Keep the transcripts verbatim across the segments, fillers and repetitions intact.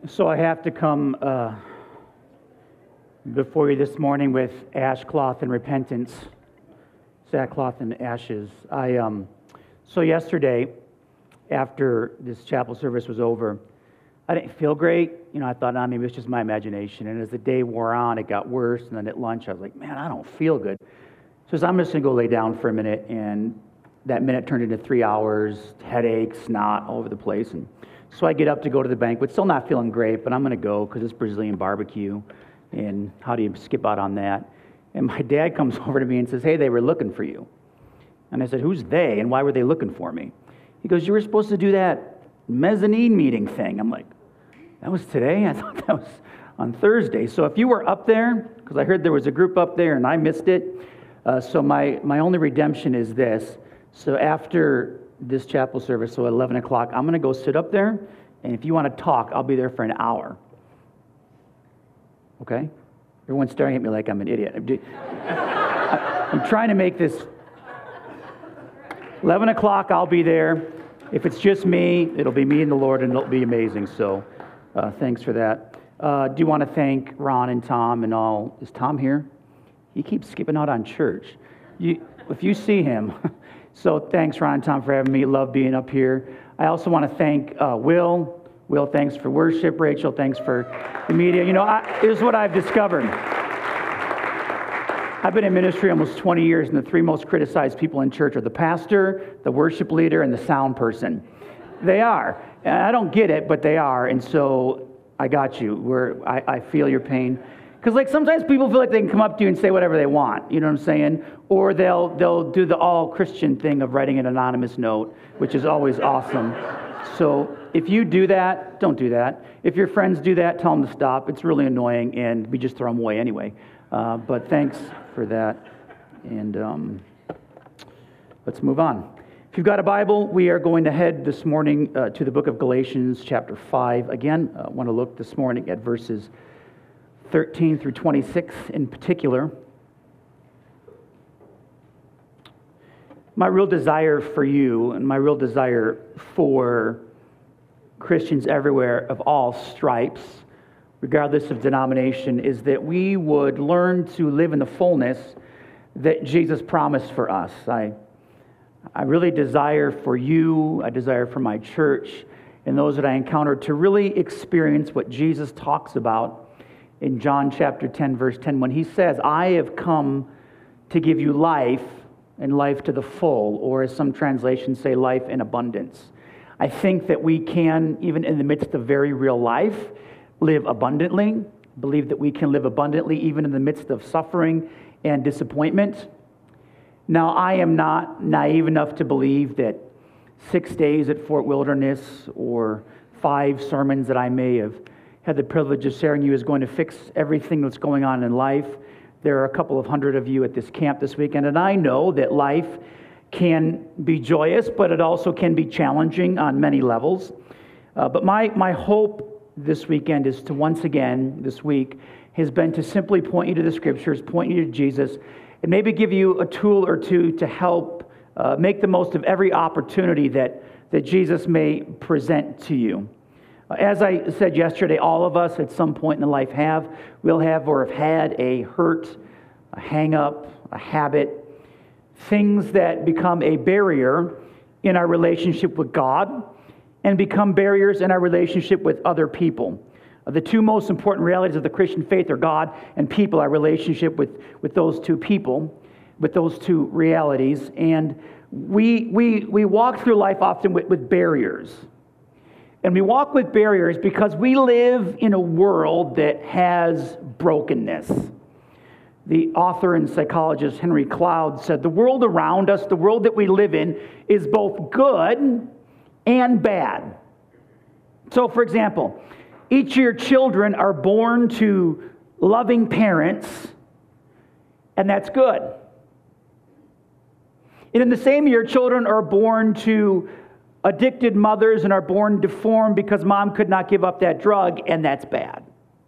So I have to come uh, before you this morning with ashcloth and repentance, sackcloth and ashes. I um, so yesterday, after this chapel service was over, I didn't feel great. You know, I thought, nah, maybe it's just my imagination. And as the day wore on, it got worse. And then at lunch, I was like, man, I don't feel good. So I'm just going to go lay down for a minute. And that minute turned into three hours, headaches, snot all over the place. And so I get up to go to the banquet, still not feeling great, but I'm going to go because it's Brazilian barbecue. And how do you skip out on that? And my dad comes over to me and says, hey, they were looking for you. And I said, who's they? And why were they looking for me? He goes, you were supposed to do that mezzanine meeting thing. I'm like, that was today? I thought that was on Thursday. So if you were up there, because I heard there was a group up there and I missed it, uh, so my, my only redemption is this. So after this chapel service, so at eleven o'clock, I'm going to go sit up there, and if you want to talk, I'll be there for an hour. Okay? Everyone's staring at me like I'm an idiot. I'm trying to make this... eleven o'clock, I'll be there. If it's just me, it'll be me and the Lord, and it'll be amazing. So uh, thanks for that. Uh, do want to thank Ron and Tom and all. Is Tom here? He keeps skipping out on church. You, if you see him... So thanks, Ron and Tom, for having me. Love being up here. I also want to thank uh, Will. Will, thanks for worship. Rachel, thanks for the media. You know, I, here's what I've discovered. I've been in ministry almost twenty years, and the three most criticized people in church are the pastor, the worship leader, and the sound person. They are. And I don't get it, but they are. And so I got you. Where I, I feel your pain. Because like sometimes people feel like they can come up to you and say whatever they want, you know what I'm saying? Or they'll they'll do the all Christian thing of writing an anonymous note, which is always awesome. So if you do that, don't do that. If your friends do that, tell them to stop. It's really annoying, and we just throw them away anyway. Uh, but thanks for that, and um, let's move on. If you've got a Bible, we are going to head this morning uh, to the book of Galatians, chapter five. Again, I uh, want to look this morning at verses thirteen through twenty-six in particular. My real desire for you and my real desire for Christians everywhere of all stripes, regardless of denomination, is that we would learn to live in the fullness that Jesus promised for us. I, I really desire for you, I desire for my church and those that I encounter to really experience what Jesus talks about in John chapter ten, verse ten, when he says, I have come to give you life and life to the full, or as some translations say, life in abundance. I think that we can, even in the midst of very real life, live abundantly, believe that we can live abundantly even in the midst of suffering and disappointment. Now, I am not naive enough to believe that six days at Fort Wilderness or five sermons that I may have had the privilege of sharing you is going to fix everything that's going on in life. There are a couple of hundred of you at this camp this weekend, and I know that life can be joyous, but it also can be challenging on many levels. Uh, but my, my hope this weekend is to once again, this week, has been to simply point you to the Scriptures, point you to Jesus, and maybe give you a tool or two to help uh, make the most of every opportunity that, that Jesus may present to you. As I said yesterday, all of us at some point in life have, will have, or have had a hurt, a hang-up, a habit, things that become a barrier in our relationship with God and become barriers in our relationship with other people. The two most important realities of the Christian faith are God and people, our relationship with, with those two people, with those two realities. And we, we, we walk through life often with, with barriers. And we walk with barriers because we live in a world that has brokenness. The author and psychologist Henry Cloud said, the world around us, the world that we live in, is both good and bad. So, for example, each of your children are born to loving parents, and that's good. And in the same year, children are born to addicted mothers and are born deformed because mom could not give up that drug, and that's bad.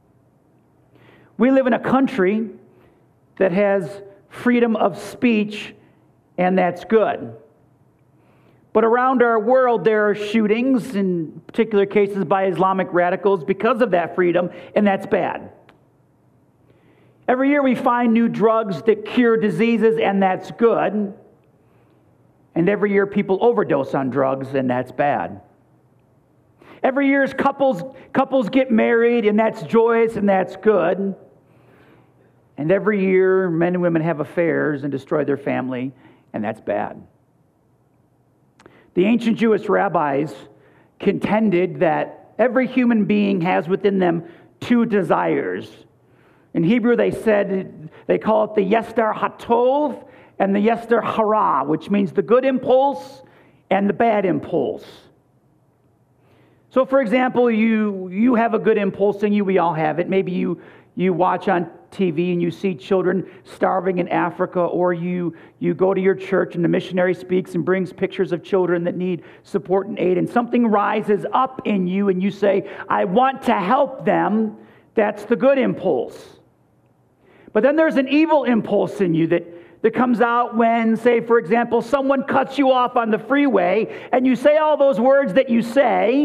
We live in a country that has freedom of speech, and that's good. But around our world, there are shootings, in particular cases by Islamic radicals, because of that freedom, and that's bad. Every year we find new drugs that cure diseases, and that's good. And every year people overdose on drugs, and that's bad. Every year couples, couples get married, and that's joyous, and that's good. And every year men and women have affairs and destroy their family, and that's bad. The ancient Jewish rabbis contended that every human being has within them two desires. In Hebrew, they said, they call it the Yester HaTov and the Yester Hara, which means the good impulse and the bad impulse. So, for example, you you have a good impulse in you. We all have it. Maybe you you watch on T V and you see children starving in Africa, or you you go to your church and the missionary speaks and brings pictures of children that need support and aid, and something rises up in you and you say, I want to help them. That's the good impulse. But then there's an evil impulse in you that, that comes out when, say, for example, someone cuts you off on the freeway and you say all those words that you say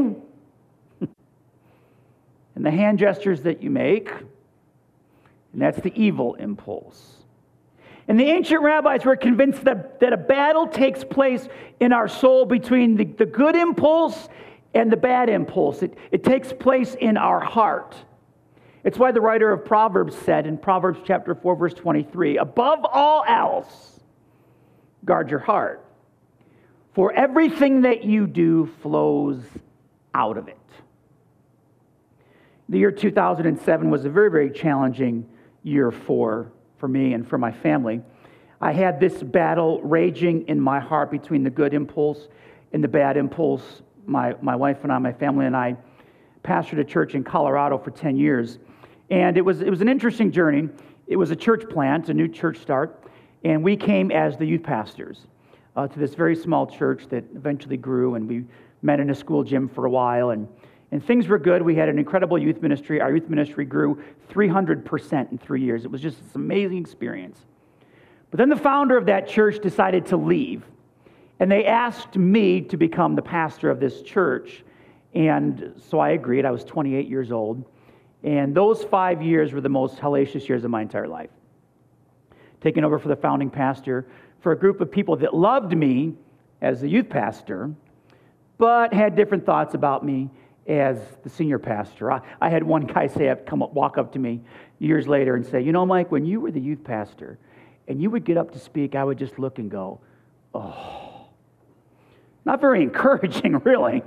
and the hand gestures that you make, and that's the evil impulse. And the ancient rabbis were convinced that, that a battle takes place in our soul between the, the good impulse and the bad impulse. It, it takes place in our heart. It's why the writer of Proverbs said in Proverbs chapter four, verse twenty-three, above all else, guard your heart, for everything that you do flows out of it. The year two thousand seven was a very, very challenging year for, for me and for my family. I had this battle raging in my heart between the good impulse and the bad impulse. My, my wife and I, my family and I, pastored a church in Colorado for ten years. And it was it was an interesting journey. It was a church plant, a new church start, and we came as the youth pastors uh, to this very small church that eventually grew, and we met in a school gym for a while, and, and things were good. We had an incredible youth ministry. Our youth ministry grew three hundred percent in three years. It was just this amazing experience. But then the founder of that church decided to leave, and they asked me to become the pastor of this church, and so I agreed. I was twenty-eight years old. And those five years were the most hellacious years of my entire life. Taking over for the founding pastor for a group of people that loved me as the youth pastor, but had different thoughts about me as the senior pastor. I, I had one guy say, come up, walk up to me years later and say, you know, Mike, when you were the youth pastor and you would get up to speak, I would just look and go, oh. Not very encouraging, really.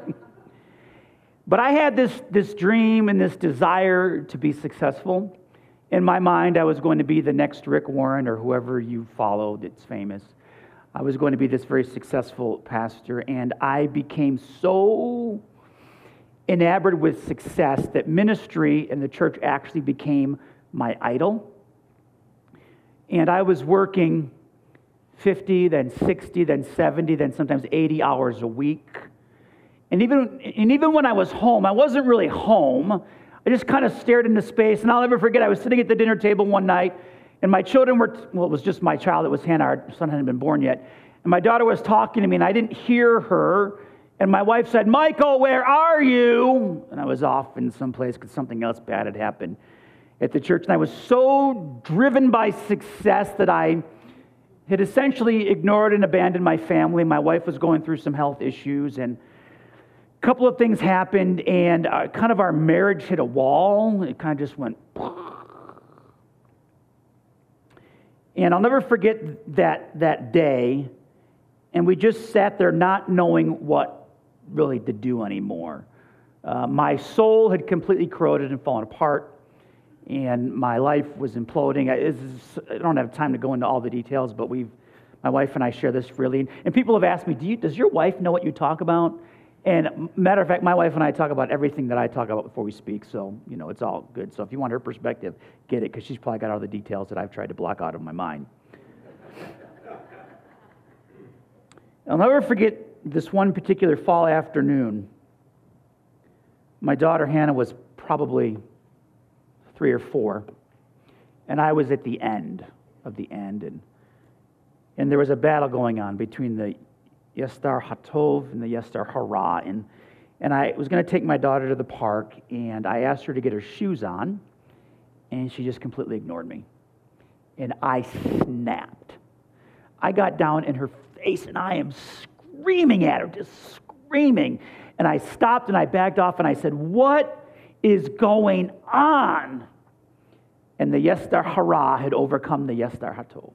But I had this, this dream and this desire to be successful. In my mind, I was going to be the next Rick Warren or whoever you follow that's famous. I was going to be this very successful pastor, and I became so enamored with success that ministry in the church actually became my idol. And I was working fifty, then sixty, then seventy, then sometimes eighty hours a week. And even and even when I was home, I wasn't really home. I just kind of stared into space. And I'll never forget, I was sitting at the dinner table one night, and my children were, well, it was just my child. It was Hannah. Our son hadn't been born yet. And my daughter was talking to me, and I didn't hear her. And my wife said, Michael, where are you? And I was off in some place because something else bad had happened at the church. And I was so driven by success that I had essentially ignored and abandoned my family. My wife was going through some health issues, and a couple of things happened, and uh, kind of our marriage hit a wall. It kind of just went. And I'll never forget that that day. And we just sat there not knowing what really to do anymore. Uh, my soul had completely corroded and fallen apart, and my life was imploding. I, is, I don't have time to go into all the details, but we've, my wife and I share this freely. And people have asked me, Do you, does your wife know what you talk about? And matter of fact, my wife and I talk about everything that I talk about before we speak, so, you know, it's all good. So if you want her perspective, get it, because she's probably got all the details that I've tried to block out of my mind. I'll never forget this one particular fall afternoon. My daughter Hannah was probably three or four, and I was at the end of the end, and and there was a battle going on between the Yestar Hatov and the Yestar Hara. And, and I was going to take my daughter to the park, and I asked her to get her shoes on, and she just completely ignored me. And I snapped. I got down in her face, and I am screaming at her, just screaming. And I stopped, and I backed off, and I said, "What is going on?" And the Yestar Hara had overcome the Yestar Hatov.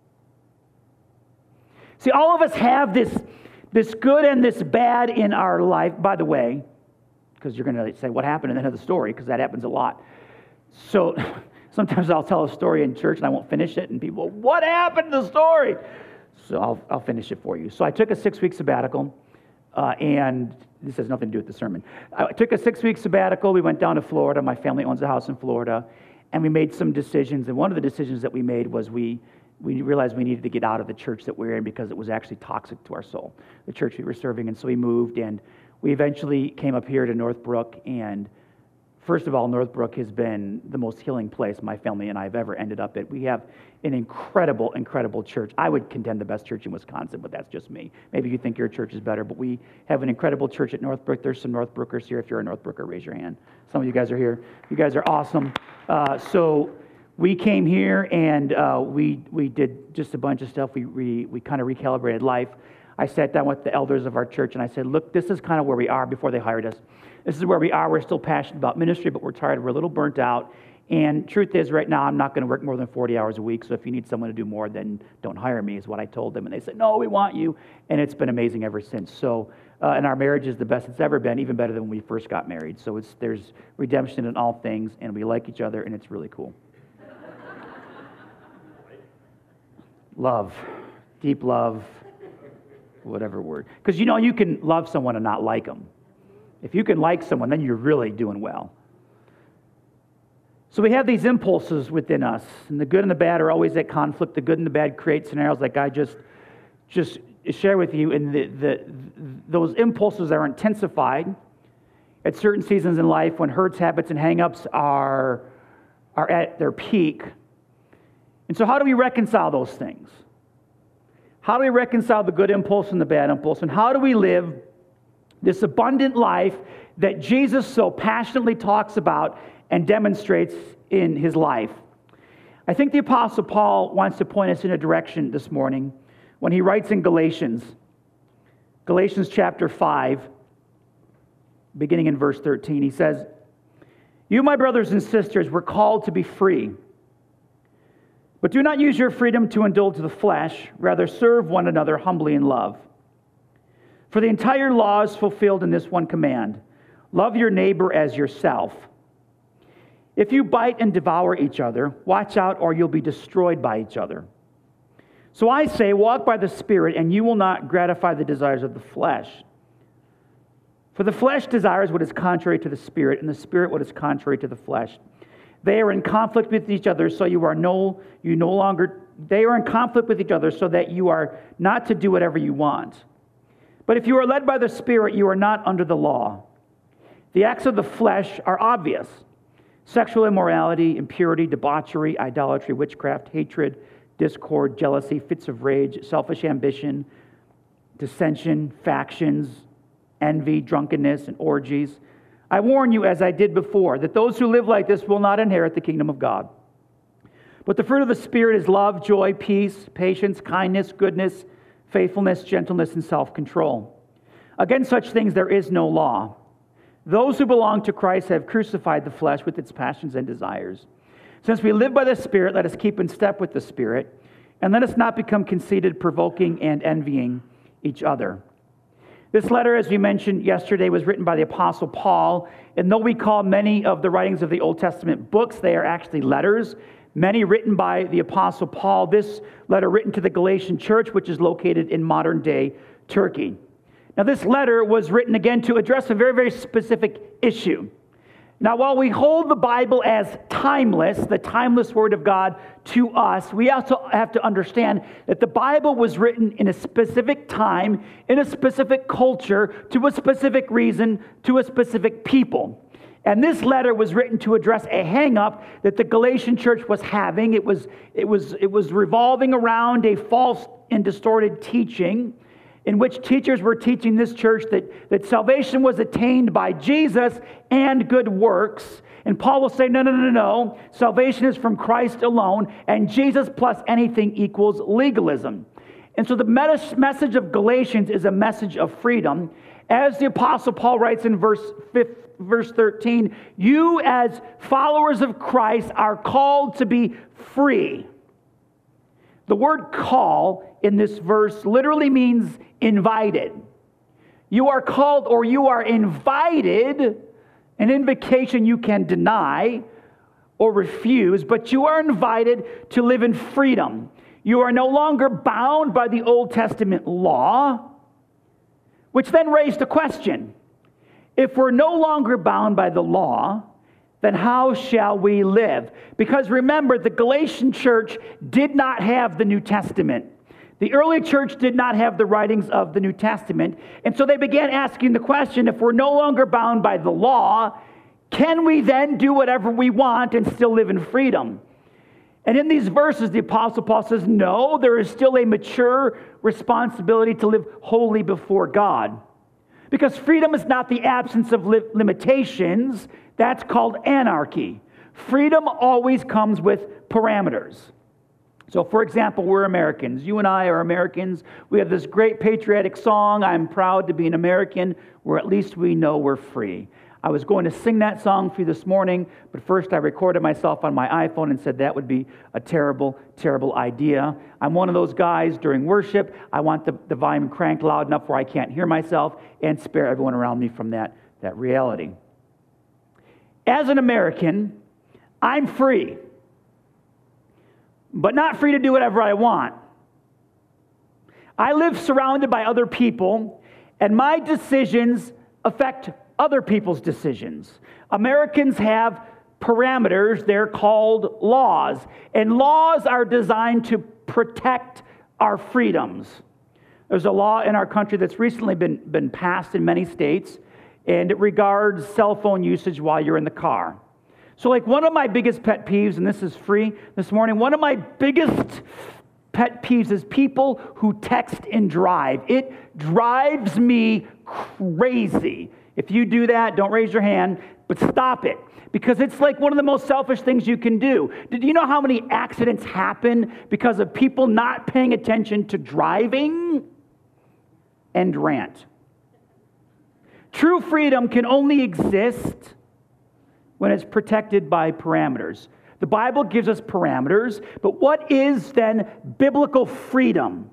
See, all of us have this, this good and this bad in our life. By the way, because you're going to say, what happened at the end of the story? Because that happens a lot. So sometimes I'll tell a story in church and I won't finish it. And people, what happened to the story? So I'll, I'll finish it for you. So I took a six-week sabbatical. Uh, and this has nothing to do with the sermon. I took a six-week sabbatical. We went down to Florida. My family owns a house in Florida. And we made some decisions. And one of the decisions that we made was we we realized we needed to get out of the church that we were in because it was actually toxic to our soul, the church we were serving. And so we moved, and we eventually came up here to Northbrook. And first of all, Northbrook has been the most healing place my family and I have ever ended up at. We have an incredible, incredible church. I would contend the best church in Wisconsin, but that's just me. Maybe you think your church is better, but we have an incredible church at Northbrook. There's some Northbrookers here. If you're a Northbrooker, raise your hand. Some of you guys are here. You guys are awesome. Uh, so we came here, and uh, we we did just a bunch of stuff. We we, we kind of recalibrated life. I sat down with the elders of our church, and I said, look, this is kind of where we are before they hired us. This is where we are. We're still passionate about ministry, but we're tired. We're a little burnt out. And truth is, right now, I'm not going to work more than forty hours a week. So if you need someone to do more, then don't hire me, is what I told them. And they said, no, we want you. And it's been amazing ever since. So, uh, and our marriage is the best it's ever been, even better than when we first got married. So it's there's redemption in all things, and we like each other, and it's really cool. Love, deep love, whatever word. Because, you know, you can love someone and not like them. If you can like someone, then you're really doing well. So we have these impulses within us, and the good and the bad are always at conflict. The good and the bad create scenarios like I just just share with you, and the, the, those impulses are intensified at certain seasons in life when hurts, habits, and hang-ups are, are at their peak. And so how do we reconcile those things? How do we reconcile the good impulse and the bad impulse? And how do we live this abundant life that Jesus so passionately talks about and demonstrates in his life? I think the Apostle Paul wants to point us in a direction this morning when he writes in Galatians, Galatians chapter five, beginning in verse thirteen. He says, "You, my brothers and sisters, were called to be free. But do not use your freedom to indulge the flesh. Rather, serve one another humbly in love. For the entire law is fulfilled in this one command: love your neighbor as yourself. If you bite and devour each other, watch out, or you'll be destroyed by each other. So I say, walk by the Spirit, and you will not gratify the desires of the flesh. For the flesh desires what is contrary to the Spirit, and the Spirit what is contrary to the flesh. They are in conflict with each other, so you are no, you no longer, they are in conflict with each other so that you are not to do whatever you want. But if you are led by the Spirit, you are not under the law. The acts of the flesh are obvious: sexual immorality, impurity, debauchery, idolatry, witchcraft, hatred, discord, jealousy, fits of rage, selfish ambition, dissension, factions, envy, drunkenness, and orgies. I warn you, as I did before, that those who live like this will not inherit the kingdom of God. But the fruit of the Spirit is love, joy, peace, patience, kindness, goodness, faithfulness, gentleness, and self-control. Against such things there is no law. Those who belong to Christ have crucified the flesh with its passions and desires. Since we live by the Spirit, let us keep in step with the Spirit, and let us not become conceited, provoking, and envying each other." This letter, as we mentioned yesterday, was written by the Apostle Paul, and though we call many of the writings of the Old Testament books, they are actually letters, many written by the Apostle Paul. This letter written to the Galatian church, which is located in modern-day Turkey. Now, this letter was written again to address a very, very specific issue. Now, while we hold the Bible as timeless, the timeless Word of God to us, we also have to understand that the Bible was written in a specific time, in a specific culture, to a specific reason, to a specific people. And this letter was written to address a hang-up that the Galatian church was having. It was, it was, it was revolving around a false and distorted teaching. in which teachers were teaching this church that, that salvation was attained by Jesus and good works. And Paul will say, no, no, no, no. Salvation is from Christ alone, and Jesus plus anything equals legalism. And so the message of Galatians is a message of freedom. As the Apostle Paul writes in verse fifth, verse thirteen, you as followers of Christ are called to be free. The word call in this verse literally means invited. You are called or you are invited, an invocation you can deny or refuse, but you are invited to live in freedom. You are no longer bound by the Old Testament law, which then raised the question, if we're no longer bound by the law, then how shall we live? Because remember, the Galatian church did not have the New Testament. The early church did not have the writings of the New Testament. And so they began asking the question, if we're no longer bound by the law, can we then do whatever we want and still live in freedom? And in these verses, the Apostle Paul says, no, there is still a mature responsibility to live holy before God. Because freedom is not the absence of li- limitations. That's called anarchy. Freedom always comes with parameters. So, for example, we're Americans. You and I are Americans. We have this great patriotic song, I'm proud to be an American, where at least we know we're free. I was going to sing that song for you this morning, but first I recorded myself on my iPhone and said that would be a terrible, terrible idea. I'm one of those guys during worship. I want the, the volume cranked loud enough where I can't hear myself and spare everyone around me from that, that reality. As an American, I'm free, but not free to do whatever I want. I live surrounded by other people, and my decisions affect other people's decisions. Americans have parameters, they're called laws, and laws are designed to protect our freedoms. There's a law in our country that's recently been, been passed in many states, and it regards cell phone usage while you're in the car. So like one of my biggest pet peeves, and this is free this morning, one of my biggest pet peeves is people who text and drive. It drives me crazy. If you do that, don't raise your hand, but stop it. Because it's like one of the most selfish things you can do. Did you know how many accidents happen because of people not paying attention to driving? End rant. True freedom can only exist when it's protected by parameters. The Bible gives us parameters, but what is then biblical freedom?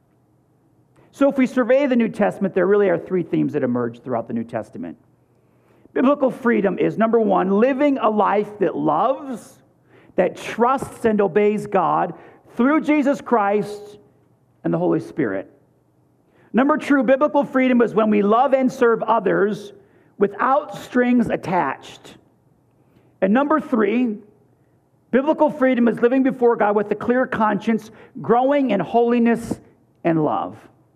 So if we survey the New Testament, there really are three themes that emerge throughout the New Testament. Biblical freedom is, number one, living a life that loves, that trusts and obeys God through Jesus Christ and the Holy Spirit. Number two, biblical freedom is when we love and serve others without strings attached. And number three, biblical freedom is living before God with a clear conscience, growing in holiness and love.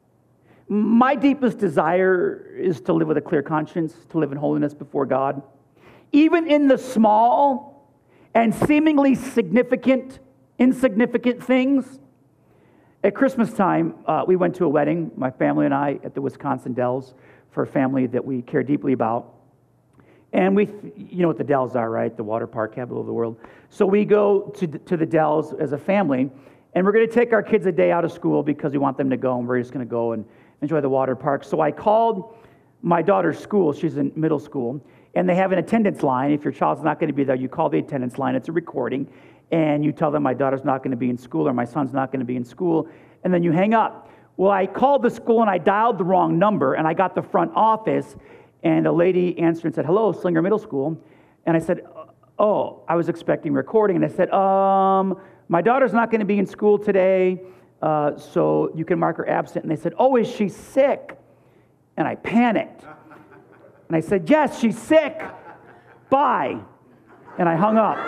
My deepest desire is to live with a clear conscience, to live in holiness before God. Even in the small and seemingly significant, insignificant things. At Christmas time, uh, we went to a wedding, my family and I, at the Wisconsin Dells, for a family that we care deeply about. And we, you know what the Dells are, right? The water park capital of the world. So we go to, to the Dells as a family, and we're going to take our kids a day out of school because we want them to go, and we're just going to go and enjoy the water park. So I called my daughter's school. She's in middle school, and they have an attendance line. If your child's not going to be there, you call the attendance line. It's a recording, and you tell them my daughter's not going to be in school or my son's not going to be in school, and then you hang up. Well, I called the school, and I dialed the wrong number, and I got the front office, and a lady answered and said, hello, Slinger Middle School. And I said, oh, I was expecting recording. And I said, um, my daughter's not going to be in school today, uh, so you can mark her absent. And they said, oh, is she sick? And I panicked. And I said, yes, she's sick. Bye. And I hung up.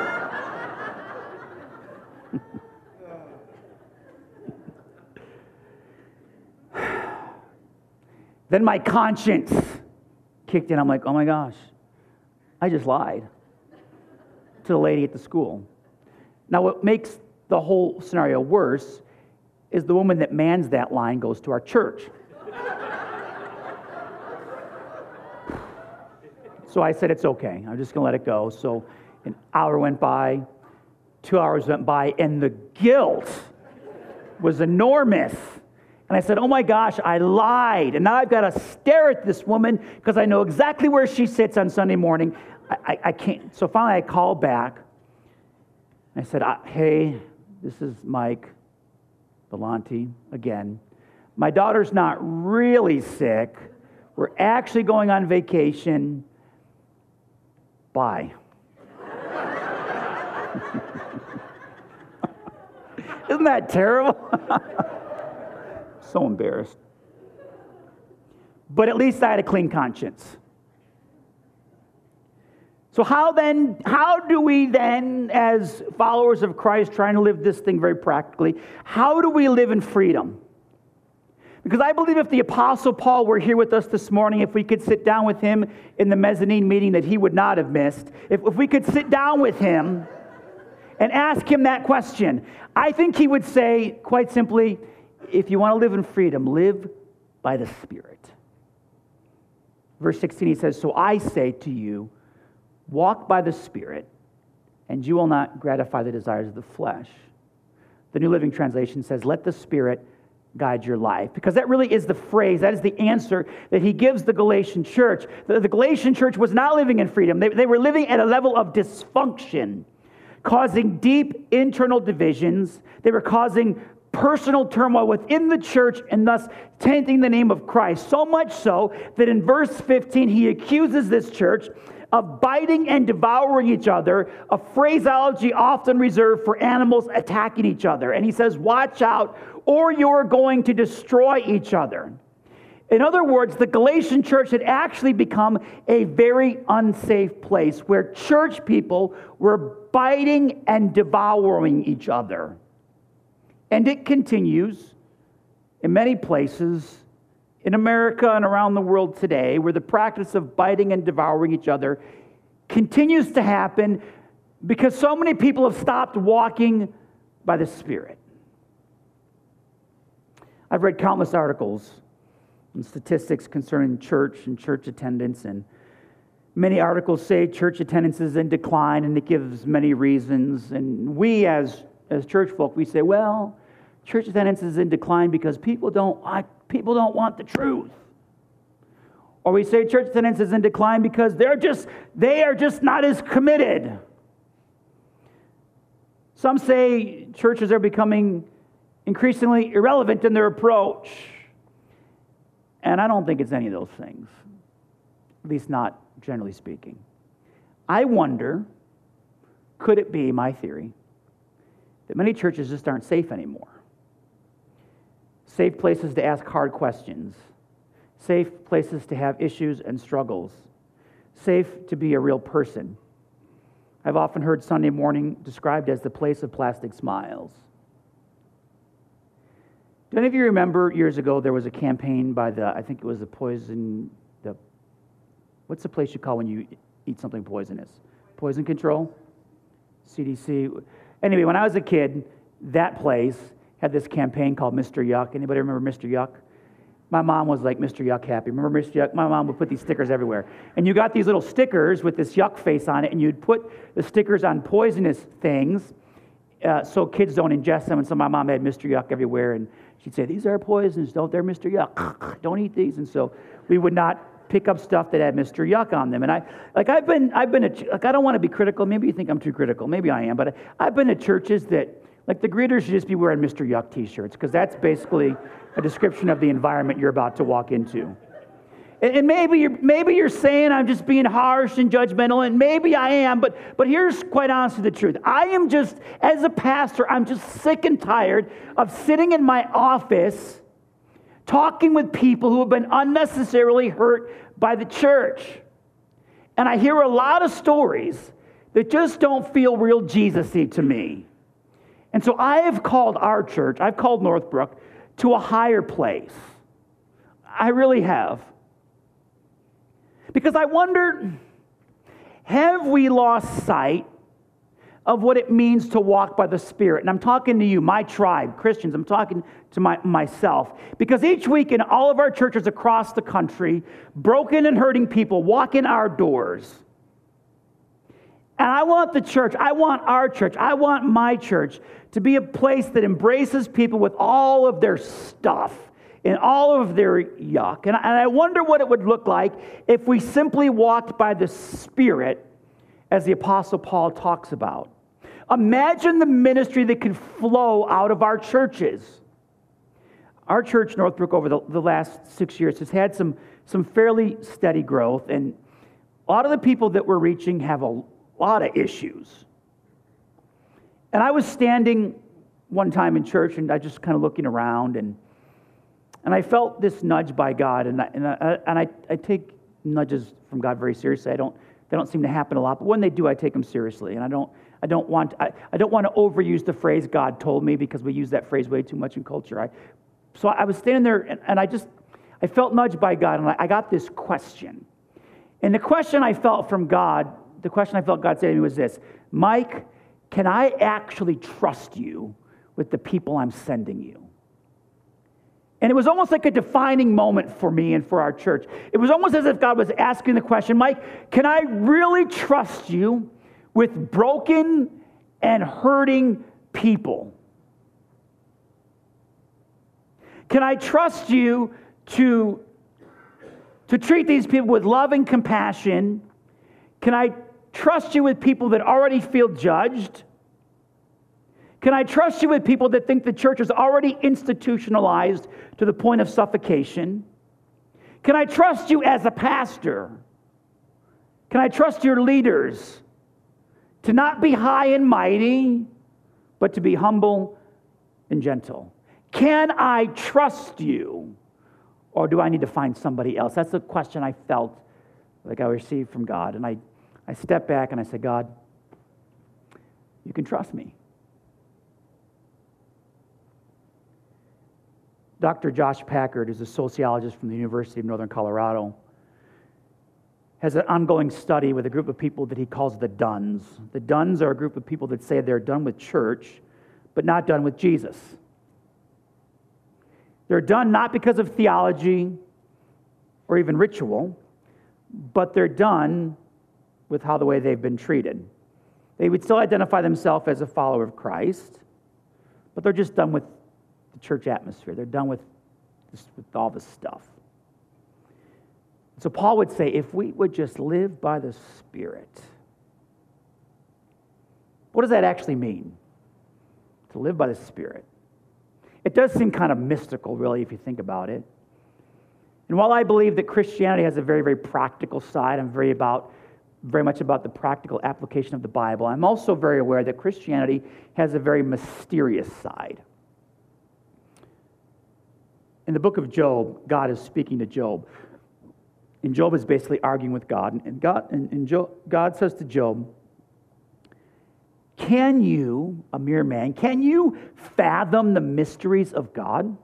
Then my conscience kicked in. I'm like, oh my gosh, I just lied to the lady at the school. Now, what makes the whole scenario worse is the woman that mans that line goes to our church. So I said, it's okay. I'm just going to let it go. So an hour went by, two hours went by, and the guilt was enormous. And I said, oh my gosh, I lied. And now I've got to stare at this woman because I know exactly where she sits on Sunday morning. I, I, I can't. So finally I called back. I said, hey, this is Mike Belanti again. My daughter's not really sick. We're actually going on vacation. Bye. Isn't that terrible? So embarrassed. But at least I had a clean conscience. So how then, how do we then, as followers of Christ, trying to live this thing very practically, how do we live in freedom? Because I believe if the Apostle Paul were here with us this morning, if we could sit down with him in the mezzanine meeting that he would not have missed, if, if we could sit down with him and ask him that question, I think he would say, quite simply, if you want to live in freedom, live by the Spirit. Verse sixteen, he says, so I say to you, walk by the Spirit, and you will not gratify the desires of the flesh. The New Living Translation says, let the Spirit guide your life. Because that really is the phrase, that is the answer that he gives the Galatian church. The, the Galatian church was not living in freedom. They, they were living at a level of dysfunction, causing deep internal divisions. They were causing personal turmoil within the church and thus tainting the name of Christ. So much so that in verse fifteen, he accuses this church of biting and devouring each other, a phraseology often reserved for animals attacking each other. And he says, watch out, or you're going to destroy each other. In other words, the Galatian church had actually become a very unsafe place where church people were biting and devouring each other. And it continues in many places in America and around the world today, where the practice of biting and devouring each other continues to happen because so many people have stopped walking by the Spirit. I've read countless articles and statistics concerning church and church attendance, and many articles say church attendance is in decline, and it gives many reasons. And we as, as church folk, we say, well, church attendance is in decline because people don't want, people don't want the truth. Or we say church attendance is in decline because they're just they are just not as committed. Some say churches are becoming increasingly irrelevant in their approach. And I don't think it's any of those things, at least not generally speaking. I wonder, could it be, my theory, that many churches just aren't safe anymore? Safe places to ask hard questions. Safe places to have issues and struggles. Safe to be a real person. I've often heard Sunday morning described as the place of plastic smiles. Do any of you remember years ago there was a campaign by the, I think it was the poison, the, what's the place you call when you eat something poisonous? Poison Control? C D C? Anyway, when I was a kid, that place had this campaign called Mister Yuck. Anybody remember Mister Yuck? My mom was like Mister Yuck happy. Remember Mister Yuck? My mom would put these stickers everywhere. And you got these little stickers with this yuck face on it, and you'd put the stickers on poisonous things uh, so kids don't ingest them. And so my mom had Mister Yuck everywhere, and she'd say, these are poisons, don't they're Mister Yuck. Don't eat these. And so we would not pick up stuff that had Mister Yuck on them. And I, like I've been, I've been, a, like I don't want to be critical. Maybe you think I'm too critical. Maybe I am. But I've been at churches that, like the greeters should just be wearing Mister Yuck t-shirts, because that's basically a description of the environment you're about to walk into. And, and maybe you're maybe you're saying I'm just being harsh and judgmental, and maybe I am, but but here's quite honestly the truth. I am just, as a pastor, I'm just sick and tired of sitting in my office talking with people who have been unnecessarily hurt by the church. And I hear a lot of stories that just don't feel real Jesus-y to me. And so I have called our church, I've called Northbrook, to a higher place. I really have. Because I wonder, have we lost sight of what it means to walk by the Spirit. And I'm talking to you, my tribe, Christians. I'm talking to my, myself. Because each week in all of our churches across the country, broken and hurting people walk in our doors. And I want the church, I want our church, I want my church to be a place that embraces people with all of their stuff and all of their yuck. And I, and I wonder what it would look like if we simply walked by the Spirit, as the Apostle Paul talks about. Imagine the ministry that could flow out of our churches. Our church, Northbrook, over the, the last six years has had some, some fairly steady growth, and a lot of the people that we're reaching have a lot of issues. And I was standing one time in church, and I just kind of looking around, and and I felt this nudge by God, and I, and I, and I, I take nudges from God very seriously. I don't, they don't seem to happen a lot, but when they do, I take them seriously, and I don't, I don't want, I, I don't want to overuse the phrase "God told me" because we use that phrase way too much in culture. I, so I was standing there, and, and I just, I felt nudged by God, and I, I got this question, and the question I felt from God, the question I felt God say to me was this: Mike, can I actually trust you with the people I'm sending you? And it was almost like a defining moment for me and for our church. It was almost as if God was asking the question, Mike, can I really trust you with broken and hurting people? Can I trust you to, to treat these people with love and compassion? Can I trust you with people that already feel judged? Can I trust you with people that think the church is already institutionalized to the point of suffocation? Can I trust you as a pastor? Can I trust your leaders to not be high and mighty, but to be humble and gentle? Can I trust you, or do I need to find somebody else? That's the question I felt like I received from God. And I, I stepped back and I said, God, you can trust me. Doctor Josh Packard is a sociologist from the University of Northern Colorado, has an ongoing study with a group of people that he calls the Dones. The Dones are a group of people that say they're done with church, but not done with Jesus. They're done not because of theology or even ritual, but they're done with how the way they've been treated. They would still identify themselves as a follower of Christ, but they're just done with the church atmosphere. They're done with, this, with all this stuff. So Paul would say, if we would just live by the Spirit. What does that actually mean? To live by the Spirit. It does seem kind of mystical, really, if you think about it. And while I believe that Christianity has a very, very practical side, I'm very about, very much about the practical application of the Bible, I'm also very aware that Christianity has a very mysterious side. In the book of Job, God is speaking to Job. And Job is basically arguing with God. And God, and, and Job, God says to Job, can you, a mere man, can you fathom the mysteries of God?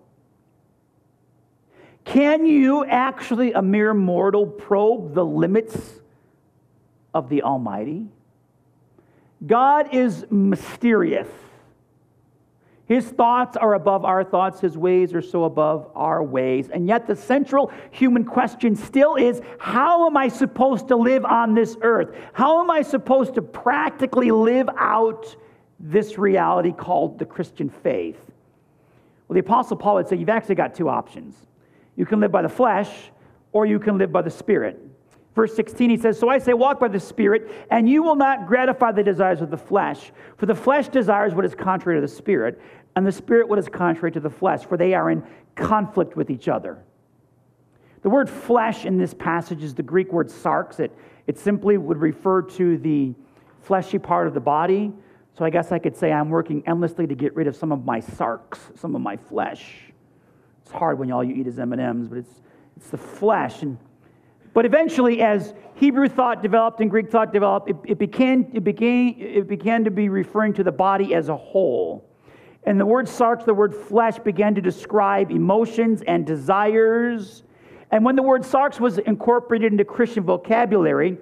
Can you actually, a mere mortal, probe the limits of the Almighty? God is mysterious. His thoughts are above our thoughts. His ways are so above our ways. And yet the central human question still is, how am I supposed to live on this earth? How am I supposed to practically live out this reality called the Christian faith? Well, the Apostle Paul would say, you've actually got two options. You can live by the flesh, or you can live by the Spirit. Verse sixteen, he says, so I say, walk by the Spirit, and you will not gratify the desires of the flesh. For the flesh desires what is contrary to the Spirit, and the Spirit what is contrary to the flesh, for they are in conflict with each other. The word flesh in this passage is the Greek word sarx. It, it simply would refer to the fleshy part of the body. So I guess I could say I'm working endlessly to get rid of some of my sarx, some of my flesh. It's hard when all you eat is M and M's, but it's it's the flesh. And But eventually, as Hebrew thought developed and Greek thought developed, it, it, began, it, began, it began to be referring to the body as a whole. And the word sarx, the word flesh, began to describe emotions and desires. And when the word sarx was incorporated into Christian vocabulary,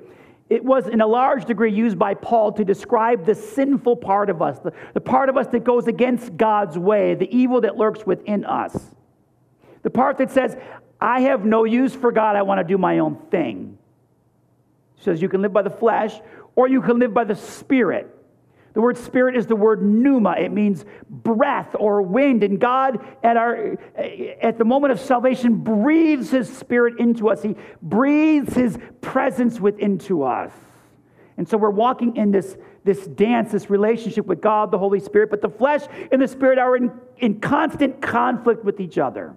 It was in a large degree used by Paul to describe the sinful part of us, the, the part of us that goes against God's way, the evil that lurks within us. The part that says, I have no use for God, I want to do my own thing. It says you can live by the flesh or you can live by the Spirit. The word spirit is the word pneuma. It means breath or wind. And God, at our at the moment of salvation, breathes His Spirit into us. He breathes His presence within to us. And so we're walking in this, this dance, this relationship with God, the Holy Spirit. But the flesh and the Spirit are in, in constant conflict with each other.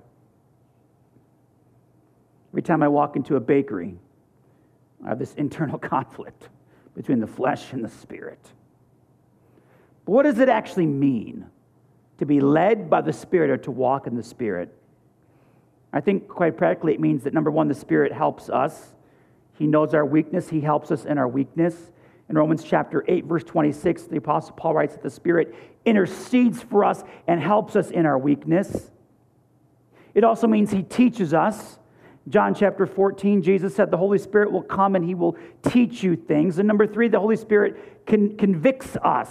Every time I walk into a bakery, I have this internal conflict between the flesh and the Spirit. But what does it actually mean to be led by the Spirit or to walk in the Spirit? I think quite practically it means that, number one, the Spirit helps us. He knows our weakness. He helps us in our weakness. In Romans chapter eight, verse twenty-six, the Apostle Paul writes that the Spirit intercedes for us and helps us in our weakness. It also means He teaches us. John chapter fourteen, Jesus said the Holy Spirit will come and He will teach you things. And number three, the Holy Spirit con- convicts us.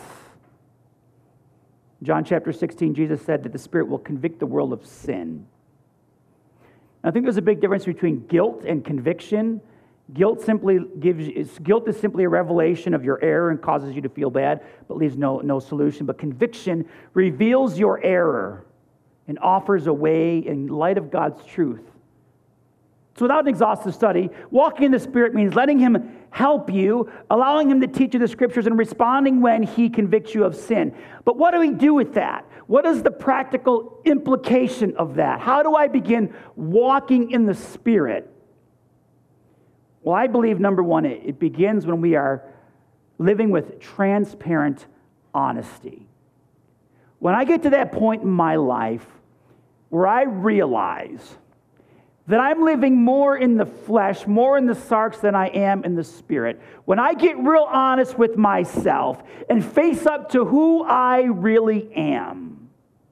John chapter sixteen, Jesus said that the Spirit will convict the world of sin. I think there's a big difference between guilt and conviction. Guilt simply gives guilt is simply a revelation of your error and causes you to feel bad, but leaves no, no solution. But conviction reveals your error and offers a way in light of God's truth. So without an exhaustive study, walking in the Spirit means letting Him help you, allowing Him to teach you the Scriptures, and responding when He convicts you of sin. But what do we do with that? What is the practical implication of that? How do I begin walking in the Spirit? Well, I believe, number one, it, it begins when we are living with transparent honesty. When I get to that point in my life where I realize that I'm living more in the flesh, more in the sarx than I am in the Spirit. When I get real honest with myself and face up to who I really am.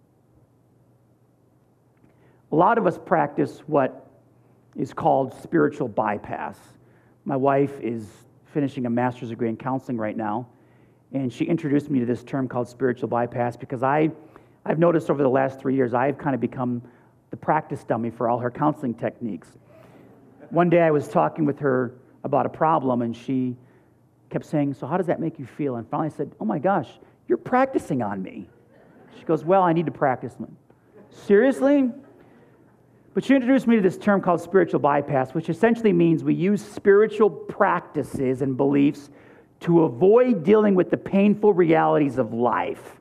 A lot of us practice what is called spiritual bypass. My wife is finishing a master's degree in counseling right now, and she introduced me to this term called spiritual bypass because I, I've noticed over the last three years I've kind of become the practice dummy for all her counseling techniques. One day I was talking with her about a problem, and she kept saying, so how does that make you feel? And finally I said, oh my gosh, you're practicing on me. She goes, well, I need to practice. Seriously? But she introduced me to this term called spiritual bypass, which essentially means we use spiritual practices and beliefs to avoid dealing with the painful realities of life.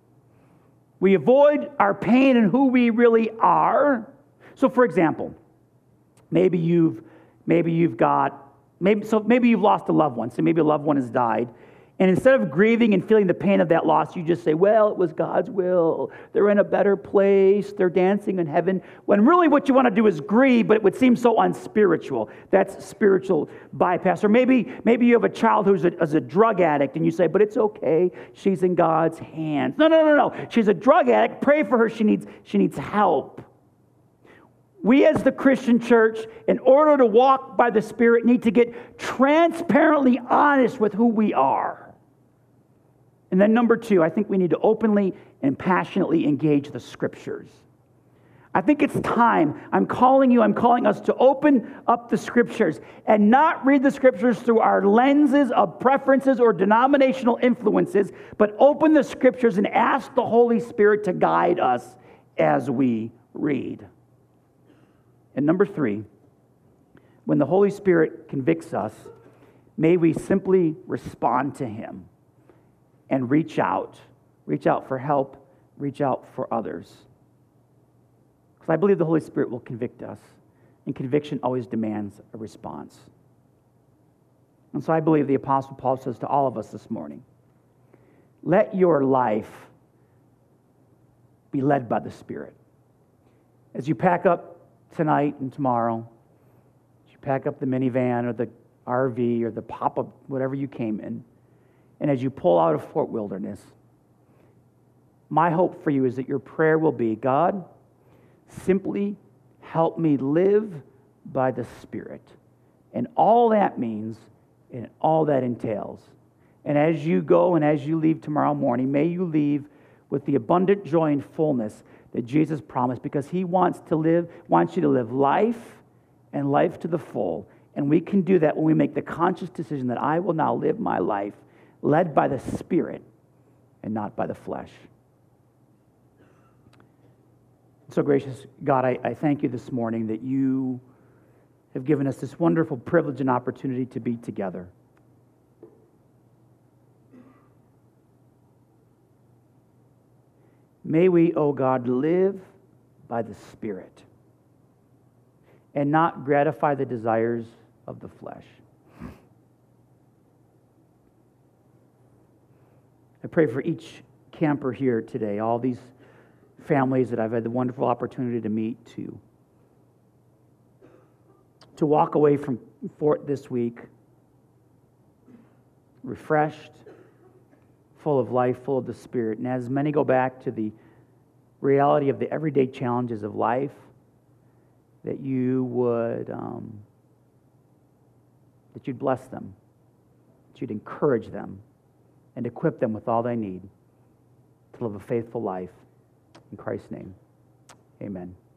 We avoid our pain and who we really are. So, for example, maybe you've maybe you've got maybe so maybe you've lost a loved one. So maybe a loved one has died, and instead of grieving and feeling the pain of that loss, you just say, "Well, it was God's will. They're in a better place. They're dancing in heaven." When really, what you want to do is grieve, but it would seem so unspiritual. That's spiritual bypass. Or maybe maybe you have a child who's a, who's a drug addict, and you say, "But it's okay. She's in God's hands." No, no, no, no. She's a drug addict. Pray for her. She needs she needs help. We as the Christian church, in order to walk by the Spirit, need to get transparently honest with who we are. And then number two, I think we need to openly and passionately engage the Scriptures. I think it's time. I'm calling you, I'm calling us to open up the Scriptures and not read the Scriptures through our lenses of preferences or denominational influences, but open the Scriptures and ask the Holy Spirit to guide us as we read. And number three, when the Holy Spirit convicts us, may we simply respond to Him and reach out. Reach out for help. Reach out for others. Because I believe the Holy Spirit will convict us. And conviction always demands a response. And so I believe the Apostle Paul says to all of us this morning, let your life be led by the Spirit. As you pack up tonight and tomorrow, as you pack up the minivan or the R V or the pop-up, whatever you came in, and as you pull out of Fort Wilderness, my hope for you is that your prayer will be, God, simply help me live by the Spirit. And all that means and all that entails. And as you go and as you leave tomorrow morning, may you leave with the abundant joy and fullness that Jesus promised, because he wants to live, wants you to live life and life to the full. And we can do that when we make the conscious decision that I will now live my life led by the Spirit and not by the flesh. So gracious God, I, I thank you this morning that you have given us this wonderful privilege and opportunity to be together. May we, O God, live by the Spirit and not gratify the desires of the flesh. I pray for each camper here today, all these families that I've had the wonderful opportunity to meet, to, to walk away from Fort this week refreshed, full of life, full of the Spirit. And as many go back to the reality of the everyday challenges of life, that you would, um, that you'd bless them, that you'd encourage them, and equip them with all they need to live a faithful life. In Christ's name, amen.